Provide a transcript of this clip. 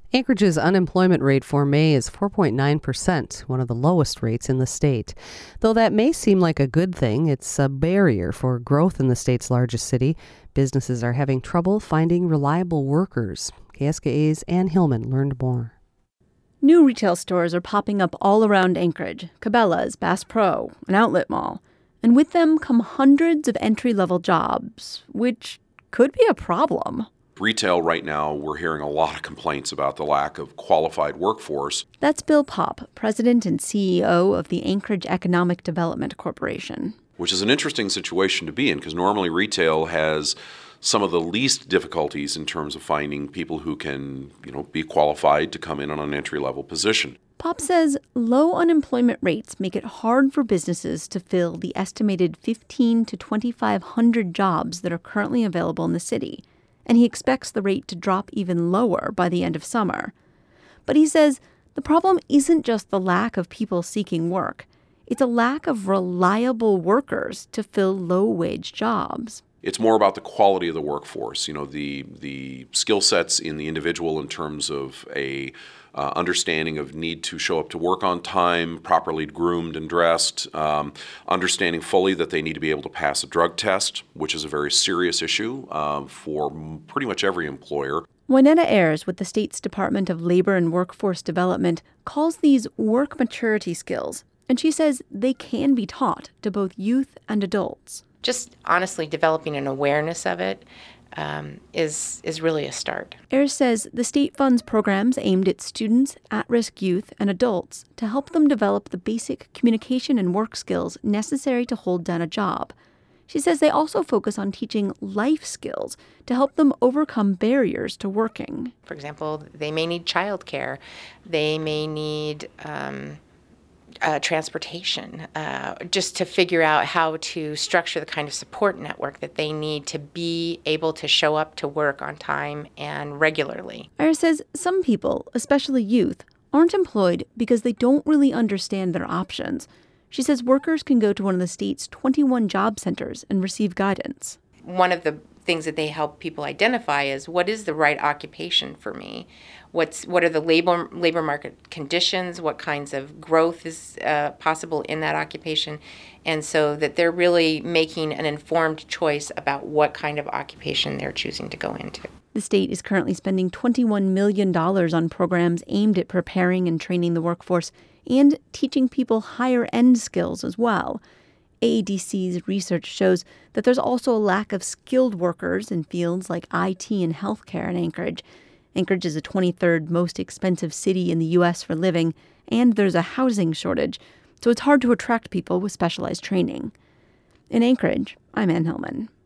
Anchorage's unemployment rate for May is 4.9%, one of the lowest rates in the state. Though that may seem like a good thing, it's a barrier for growth in the state's largest city. Businesses are having trouble finding reliable workers. KSKA's Ann Hillman learned more. New retail stores are popping up all around Anchorage, Cabela's, Bass Pro, an outlet mall. And with them come hundreds of entry-level jobs, which could be a problem. Retail right now, we're hearing a lot of complaints about the lack of qualified workforce. That's Bill Popp, president and CEO of the Anchorage Economic Development Corporation. Which is an interesting situation to be in, because normally retail has some of the least difficulties in terms of finding people who can, be qualified to come in on an entry-level position. Popp says low unemployment rates make it hard for businesses to fill the estimated 1,500 to 2,500 jobs that are currently available in the city. And he expects the rate to drop even lower by the end of summer. But he says the problem isn't just the lack of people seeking work. It's a lack of reliable workers to fill low-wage jobs. It's more about the quality of the workforce, the skill sets in the individual in terms of a understanding of need to show up to work on time, properly groomed and dressed, understanding fully that they need to be able to pass a drug test, which is a very serious issue for pretty much every employer. Juanetta Ayers with the state's Department of Labor and Workforce Development calls these work maturity skills, and she says they can be taught to both youth and adults. Just honestly developing an awareness of it is really a start. Ayers says the state funds programs aimed at students, at-risk youth, and adults to help them develop the basic communication and work skills necessary to hold down a job. She says they also focus on teaching life skills to help them overcome barriers to working. For example, they may need childcare. They may need transportation, just to figure out how to structure the kind of support network that they need to be able to show up to work on time and regularly. Ayers says some people, especially youth, aren't employed because they don't really understand their options. She says workers can go to one of the state's 21 job centers and receive guidance. One of the things that they help people identify is, what is the right occupation for me? What are the labor market conditions? What kinds of growth is possible in that occupation? And so that they're really making an informed choice about what kind of occupation they're choosing to go into. The state is currently spending $21 million on programs aimed at preparing and training the workforce and teaching people higher-end skills as well. AADC's research shows that there's also a lack of skilled workers in fields like IT and healthcare in Anchorage. Anchorage is the 23rd most expensive city in the U.S. for living, and there's a housing shortage, so it's hard to attract people with specialized training. In Anchorage, I'm Ann Hillman.